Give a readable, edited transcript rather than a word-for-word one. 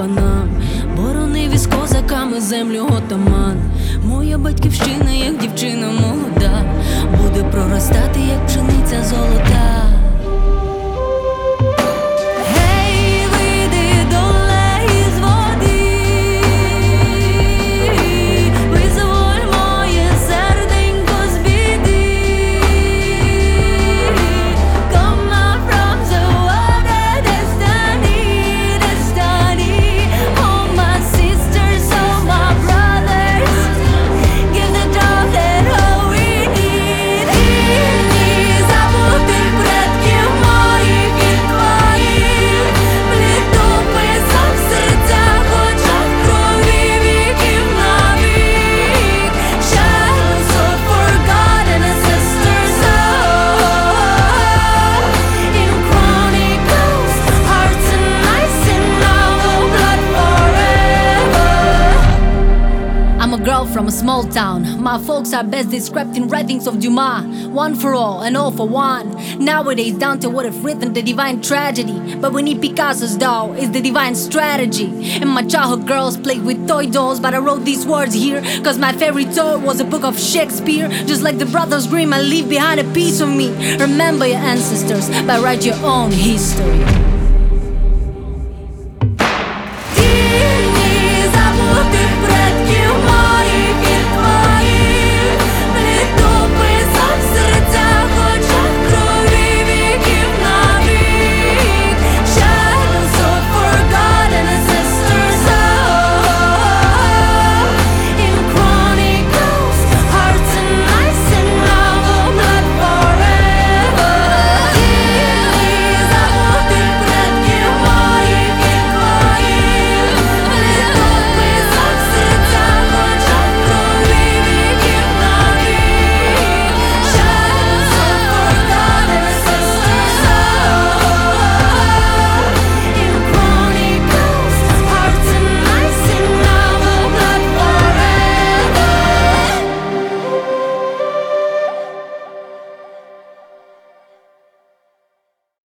панам, боронив із козаками землю отаман. Моя батьківщина, як дівчина молода, буде проростати, як пшениця золота. Girl from a small town. My folks are best described in writings of Dumas. One for all and all for one. Nowadays Dante would have written the divine tragedy, but we need Picasso's doll, it's the divine strategy. And my childhood girls played with toy dolls, but I wrote these words here cause my favorite toy was a book of Shakespeare. Just like the Brothers Grimm, I leave behind a piece of me. Remember your ancestors, but write your own history.